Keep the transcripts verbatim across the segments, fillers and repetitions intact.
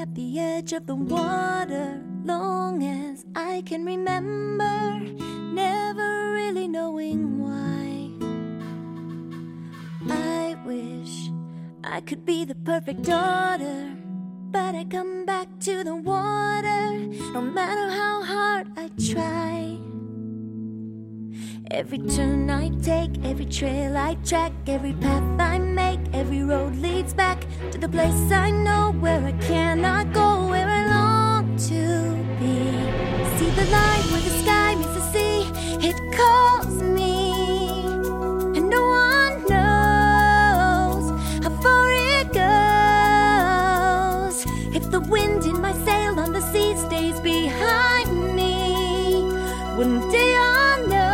at the edge of the water, long as I can remember, never really knowing why. I wish I could be the perfect daughter, but I come back to the water, no matter how hard I try. Every turn I take, every trail I track, every path I make, every road leads back to the place I know, where I cannot go, where I long to be. See the line where the sky meets the sea, it calls me, and no one knows how far it goes. If the wind in my sail on the sea stays behind me, one day I'll know.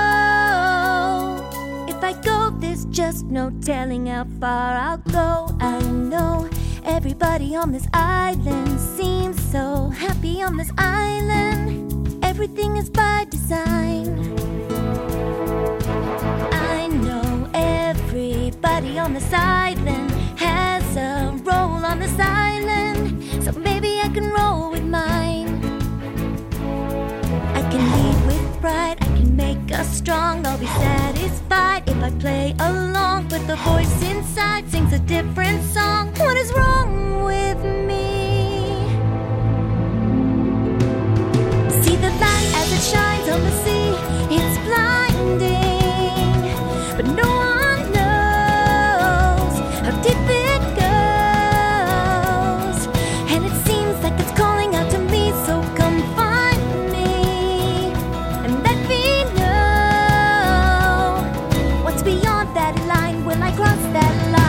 If I go, there's just no telling how far I'll go. I know everybody on this island seems so happy on this island. Everything is by design. I know everybody on this island has a role on this island, so maybe I can roll with mine. I can lead with pride, I can make us strong. I'll be satisfied if I play along, but the voice inside sings a different song. What is wrong with me? See the light as it shines on the sea, it's blinding, but no one knows how deep it goes. And it seems like it's calling out to me, so come find me and let me know what's beyond that line. Will I cross that line?